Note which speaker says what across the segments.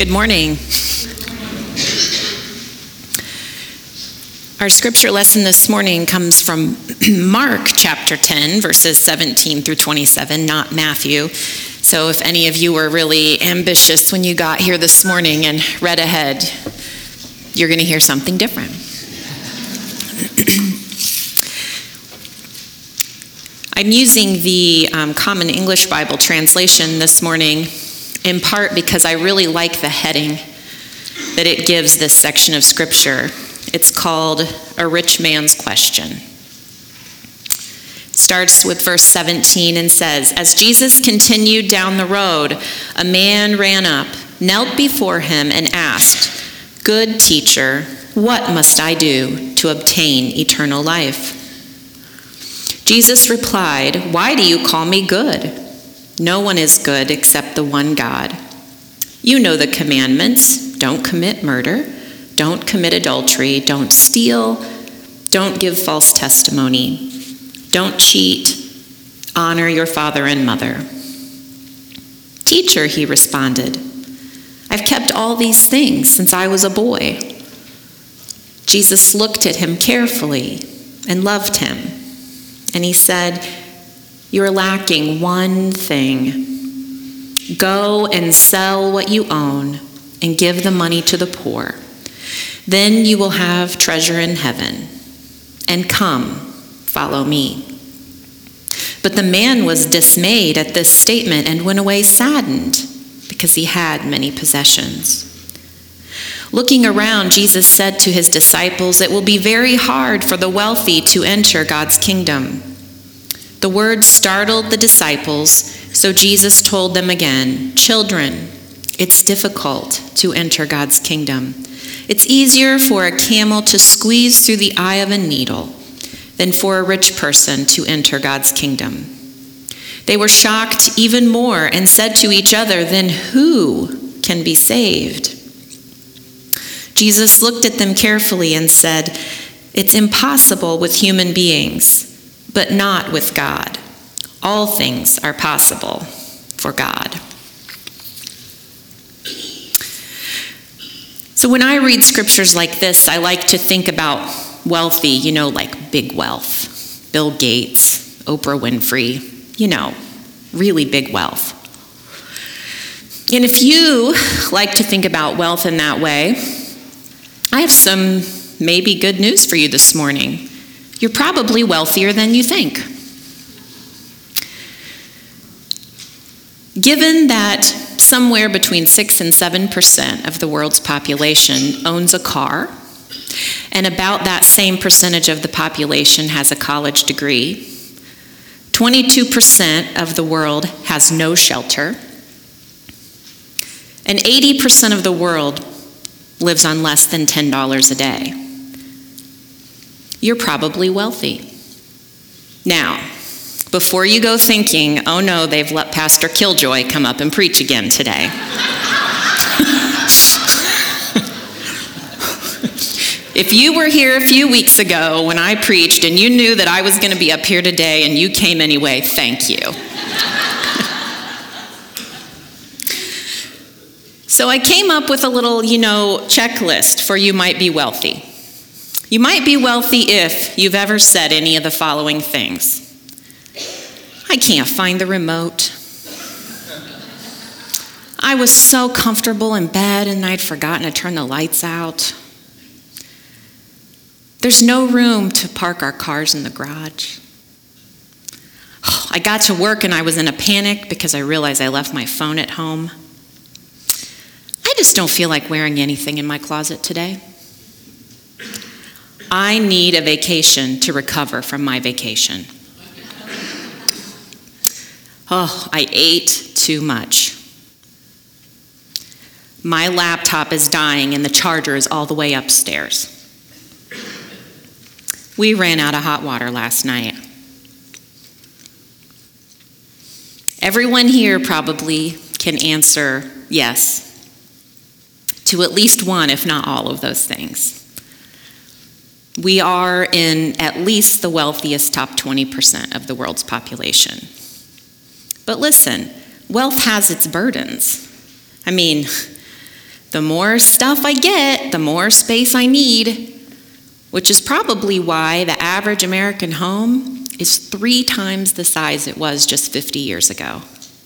Speaker 1: Good morning. Our scripture lesson this morning comes from Mark chapter 10, verses 17 through 27, not Matthew. So if any of you were really ambitious when you got here this morning and read ahead, you're going to hear something different. I'm using the Common English Bible translation this morning in part because I really like the heading that it gives this section of scripture. It's called A Rich Man's Question. It starts with verse 17 and says, "As Jesus continued down the road, a man ran up, knelt before him and asked, 'Good teacher, what must I do to obtain eternal life?' Jesus replied, 'Why do you call me good? No one is good except the one God. You know the commandments. Don't commit murder. Don't commit adultery. Don't steal. Don't give false testimony. Don't cheat. Honor your father and mother.' 'Teacher,' he responded, 'I've kept all these things since I was a boy.' Jesus looked at him carefully and loved him. And he said, 'You're lacking one thing. Go and sell what you own and give the money to the poor. Then you will have treasure in heaven. And come, follow me.' But the man was dismayed at this statement and went away saddened because he had many possessions. Looking around, Jesus said to his disciples, 'It will be very hard for the wealthy to enter God's kingdom.' The word startled the disciples, so Jesus told them again, 'Children, it's difficult to enter God's kingdom. It's easier for a camel to squeeze through the eye of a needle than for a rich person to enter God's kingdom.' They were shocked even more and said to each other, 'Then who can be saved?' Jesus looked at them carefully and said, 'It's impossible with human beings, but not with God. All things are possible for God.'" So when I read scriptures like this, I like to think about wealthy, like big wealth. Bill Gates, Oprah Winfrey, really big wealth. And if you like to think about wealth in that way, I have some maybe good news for you this morning. You're probably wealthier than you think. Given that somewhere between 6 and 7% of the world's population owns a car, and about that same percentage of the population has a college degree, 22% of the world has no shelter, and 80% of the world lives on less than $10 a day. You're probably wealthy. Now, before you go thinking, "Oh no, they've let Pastor Killjoy come up and preach again today." If you were here a few weeks ago when I preached and you knew that I was going to be up here today and you came anyway, thank you. So I came up with a little, checklist for you might be wealthy. You might be wealthy if you've ever said any of the following things. "I can't find the remote. I was so comfortable in bed and I'd forgotten to turn the lights out. There's no room to park our cars in the garage. I got to work and I was in a panic because I realized I left my phone at home. I just don't feel like wearing anything in my closet today. I need a vacation to recover from my vacation. I ate too much. My laptop is dying and the charger is all the way upstairs. We ran out of hot water last night." Everyone here probably can answer yes to at least one, if not all of those things. We are in at least the wealthiest top 20% of the world's population. But listen, wealth has its burdens. I mean, The more stuff I get, the more space I need, which is probably why the average American home is 3 times the size it was just 50 years ago.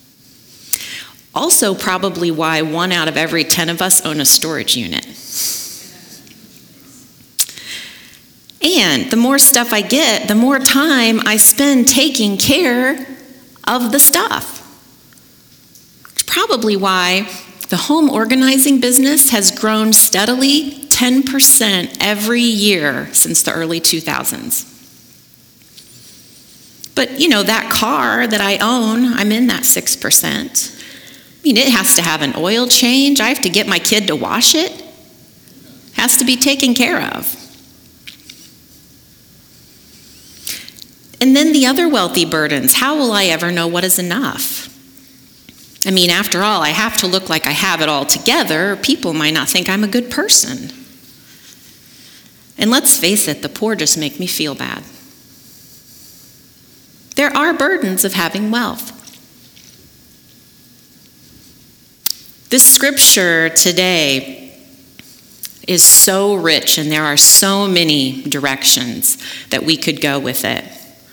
Speaker 1: Also probably why 1 out of every 10 of us own a storage unit. And the more stuff I get, the more time I spend taking care of the stuff. It's probably why the home organizing business has grown steadily 10% every year since the early 2000s. But, that car that I own, I'm in that 6%. It has to have an oil change. I have to get my kid to wash it. Has to be taken care of. And then the other wealthy burdens. How will I ever know what is enough? After all, I have to look like I have it all together. People might not think I'm a good person. And let's face it, the poor just make me feel bad. There are burdens of having wealth. This scripture today is so rich, and there are so many directions that we could go with it.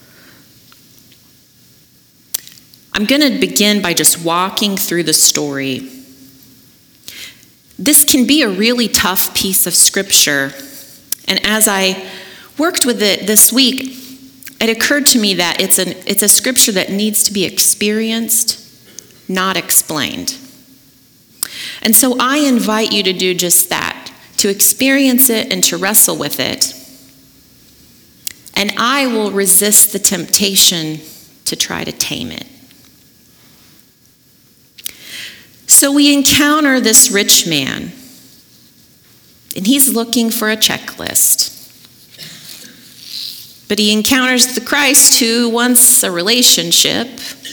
Speaker 1: I'm going to begin by just walking through the story. This can be a really tough piece of scripture, and as I worked with it this week, it occurred to me that it's a scripture that needs to be experienced, not explained. And so I invite you to do just that, to experience it and to wrestle with it. And I will resist the temptation to try to tame it. So we encounter this rich man, and he's looking for a checklist. But he encounters the Christ who wants a relationship.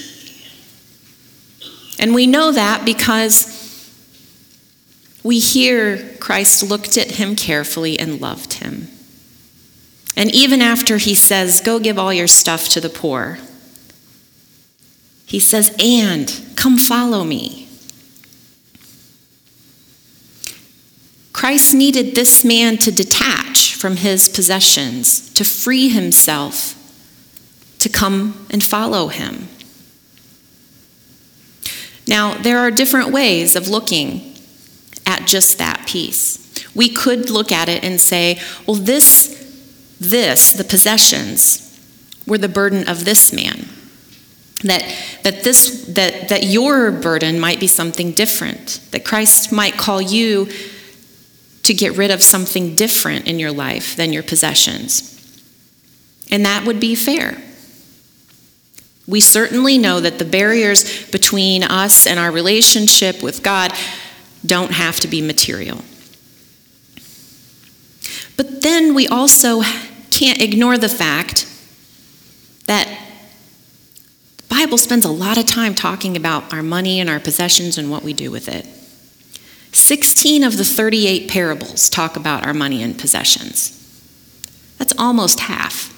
Speaker 1: And we know that because we hear Christ looked at him carefully and loved him. And even after he says, go give all your stuff to the poor, he says, and come follow me. Christ needed this man to detach from his possessions, to free himself, to come and follow him. Now, there are different ways of looking at just that piece. We could look at it and say, well, the possessions were the burden of this man. That your burden might be something different. That Christ might call you to get rid of something different in your life than your possessions. And that would be fair. We certainly know that the barriers between us and our relationship with God don't have to be material. But then we also can't ignore the fact that the Bible spends a lot of time talking about our money and our possessions and what we do with it. 16 of the 38 parables talk about our money and possessions. That's almost half.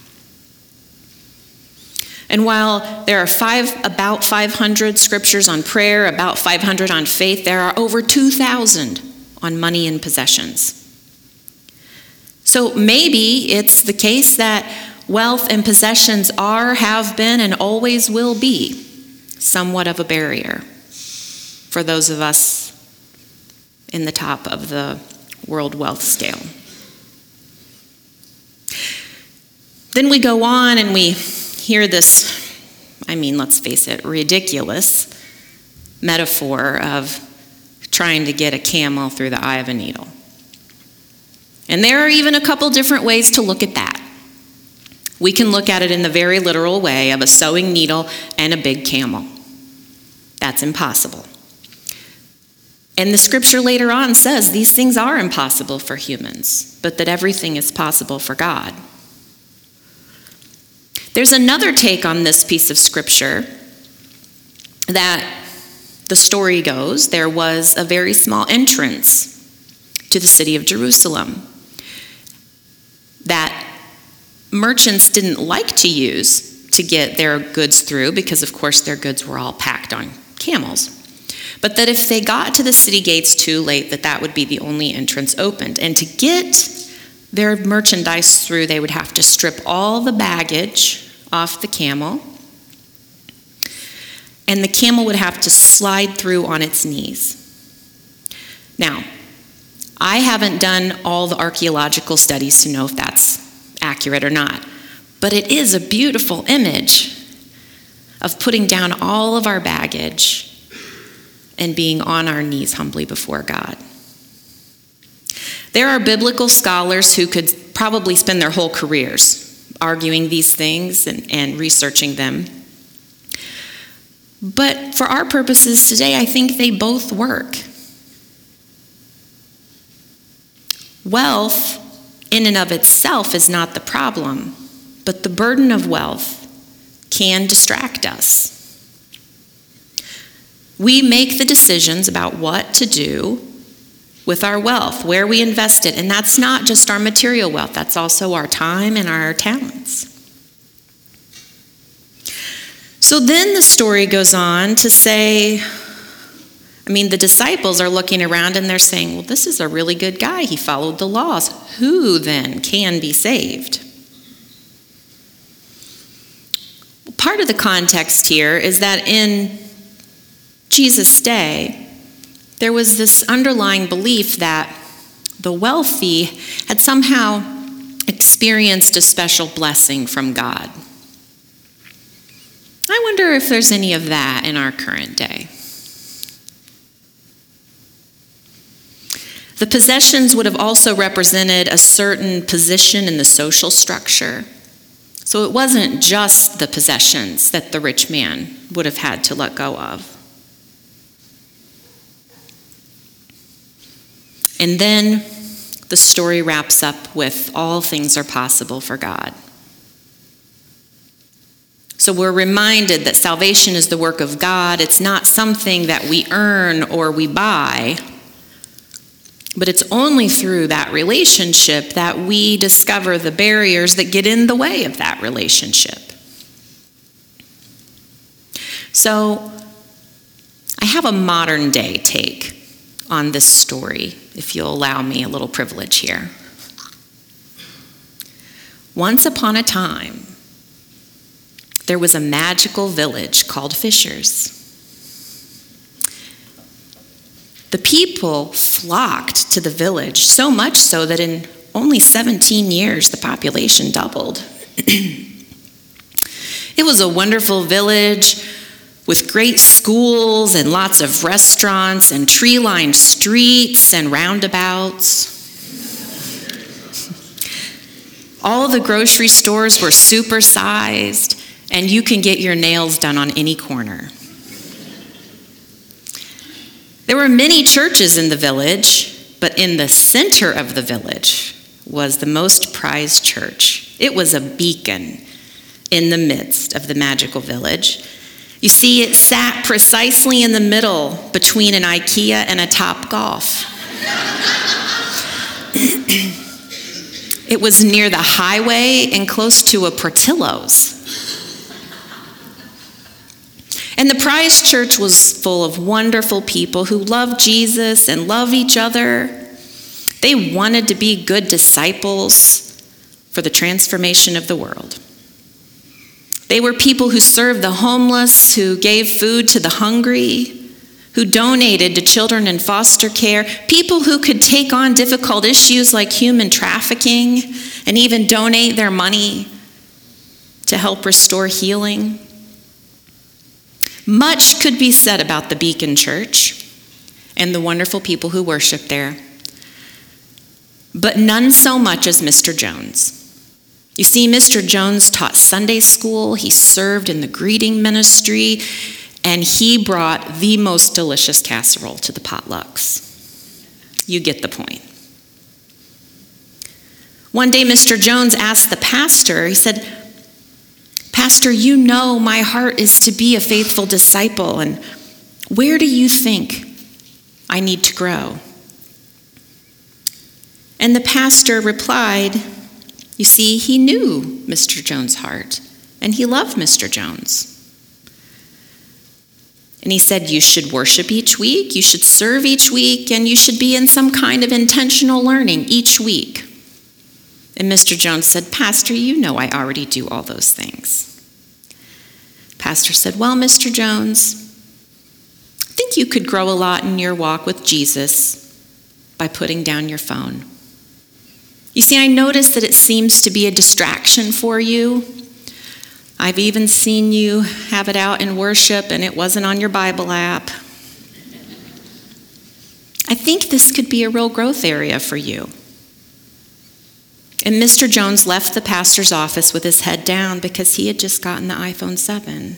Speaker 1: And while there are about 500 scriptures on prayer, about 500 on faith, there are over 2,000 on money and possessions. So maybe it's the case that wealth and possessions are, have been, and always will be somewhat of a barrier for those of us in the top of the world wealth scale. Then we go on and we hear this, let's face it, ridiculous metaphor of trying to get a camel through the eye of a needle. And there are even a couple different ways to look at that. We can look at it in the very literal way of a sewing needle and a big camel. That's impossible. And the scripture later on says these things are impossible for humans, but that everything is possible for God. There's another take on this piece of scripture that the story goes, there was a very small entrance to the city of Jerusalem that merchants didn't like to use to get their goods through because, of course, their goods were all packed on camels. but that if they got to the city gates too late, that would be the only entrance opened. And to get their merchandise through, they would have to strip all the baggage off the camel, and the camel would have to slide through on its knees. Now, I haven't done all the archaeological studies to know if that's accurate or not, but it is a beautiful image of putting down all of our baggage and being on our knees humbly before God. There are biblical scholars who could probably spend their whole careers arguing these things and researching them. But for our purposes today, I think they both work. Wealth in and of itself is not the problem, but the burden of wealth can distract us. We make the decisions about what to do with our wealth, where we invest it, and that's not just our material wealth, that's also our time and our talents. So then the story goes on to say, the disciples are looking around and they're saying, well, this is a really good guy. He followed the laws. Who then can be saved? Part of the context here is that in Jesus' day, there was this underlying belief that the wealthy had somehow experienced a special blessing from God. I wonder if there's any of that in our current day. The possessions would have also represented a certain position in the social structure. So it wasn't just the possessions that the rich man would have had to let go of. And then the story wraps up with all things are possible for God. So we're reminded that salvation is the work of God. It's not something that we earn or we buy, but it's only through that relationship that we discover the barriers that get in the way of that relationship. So I have a modern day take on this story, if you'll allow me a little privilege here. Once upon a time, there was a magical village called Fishers. The people flocked to the village, so much so that in only 17 years, the population doubled. It was a wonderful village with great schools and lots of restaurants and tree-lined streets and roundabouts. All the grocery stores were supersized, and you can get your nails done on any corner. There were many churches in the village, but in the center of the village was the most prized church. It was a beacon in the midst of the magical village. You see, it sat precisely in the middle between an IKEA and a Topgolf. It was near the highway and close to a Portillo's. And the prized church was full of wonderful people who loved Jesus and loved each other. They wanted to be good disciples for the transformation of the world. They were people who served the homeless, who gave food to the hungry, who donated to children in foster care, people who could take on difficult issues like human trafficking and even donate their money to help restore healing. Much could be said about the Beacon Church and the wonderful people who worship there, but none so much as Mr. Jones. You see, Mr. Jones taught Sunday school, he served in the greeting ministry, and he brought the most delicious casserole to the potlucks. You get the point. One day, Mr. Jones asked the pastor, he said, "Pastor, you know my heart is to be a faithful disciple, and where do you think I need to grow?" And the pastor replied, you see, he knew Mr. Jones' heart, and he loved Mr. Jones. And he said, you should worship each week, you should serve each week, and you should be in some kind of intentional learning each week. And Mr. Jones said, Pastor, you know I already do all those things. Pastor said, well, Mr. Jones, I think you could grow a lot in your walk with Jesus by putting down your phone. You see, I notice that it seems to be a distraction for you. I've even seen you have it out in worship and it wasn't on your Bible app. I think this could be a real growth area for you. And Mr. Jones left the pastor's office with his head down because he had just gotten the iPhone 7.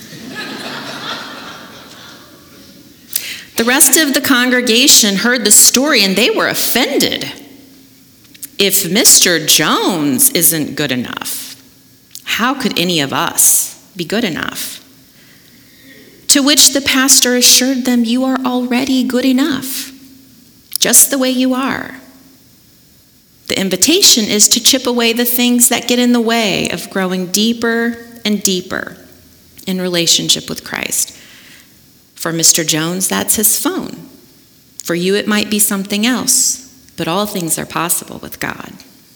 Speaker 1: The rest of the congregation heard the story and they were offended. If Mr. Jones isn't good enough, how could any of us be good enough? To which the pastor assured them, you are already good enough, just the way you are. The invitation is to chip away the things that get in the way of growing deeper and deeper in relationship with Christ. For Mr. Jones, that's his phone. For you, it might be something else, but all things are possible with God.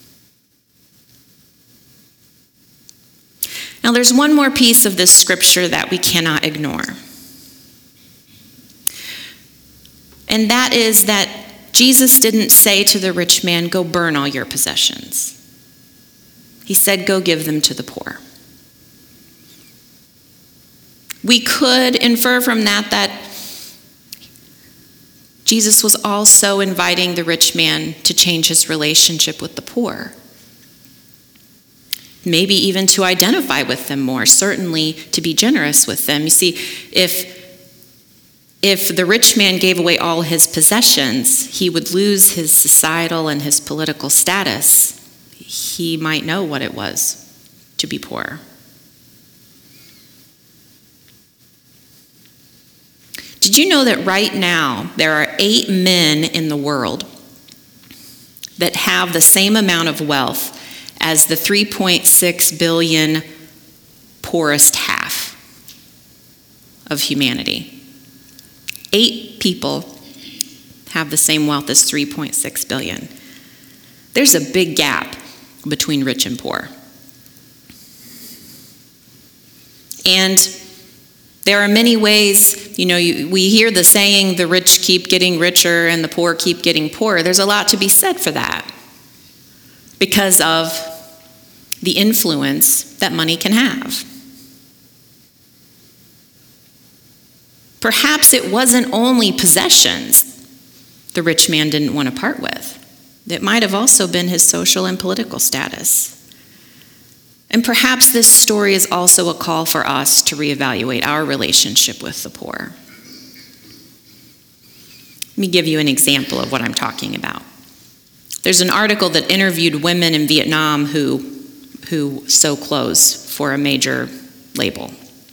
Speaker 1: Now, there's one more piece of this scripture that we cannot ignore. And that is that Jesus didn't say to the rich man, go burn all your possessions. He said, go give them to the poor. We could infer from that Jesus was also inviting the rich man to change his relationship with the poor. Maybe even to identify with them more, certainly to be generous with them. You see, if the rich man gave away all his possessions, he would lose his societal and his political status. He might know what it was to be poor. Did you know that right now there are 8 men in the world that have the same amount of wealth as the 3.6 billion poorest half of humanity? 8 people have the same wealth as 3.6 billion. There's a big gap between rich and poor. And there are many ways, we hear the saying, the rich keep getting richer and the poor keep getting poorer. There's a lot to be said for that because of the influence that money can have. Perhaps it wasn't only possessions the rich man didn't want to part with. It might have also been his social and political status. And perhaps this story is also a call for us to reevaluate our relationship with the poor. Let me give you an example of what I'm talking about. There's an article that interviewed women in Vietnam who sew clothes for a major label.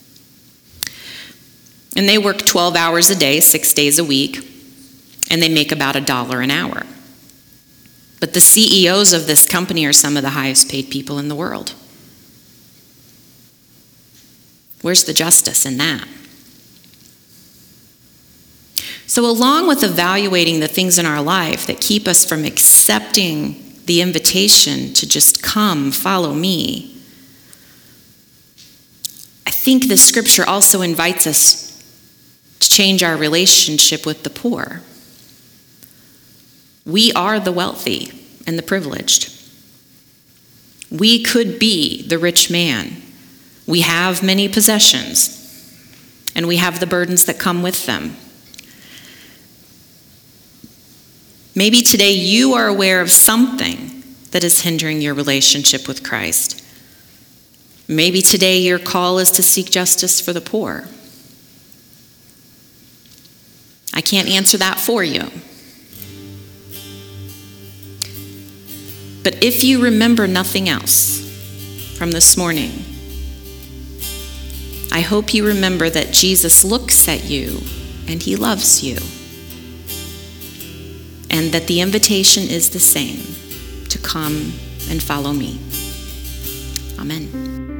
Speaker 1: And they work 12 hours a day, 6 days a week, and they make about $1 an hour. But the CEOs of this company are some of the highest paid people in the world. Where's the justice in that? So along with evaluating the things in our life that keep us from accepting the invitation to just come, follow me, I think the scripture also invites us to change our relationship with the poor. We are the wealthy and the privileged. We could be the rich man. We have many possessions, and we have the burdens that come with them. Maybe today you are aware of something that is hindering your relationship with Christ. Maybe today your call is to seek justice for the poor. I can't answer that for you. But if you remember nothing else from this morning, I hope you remember that Jesus looks at you and he loves you. And that the invitation is the same, to come and follow me. Amen.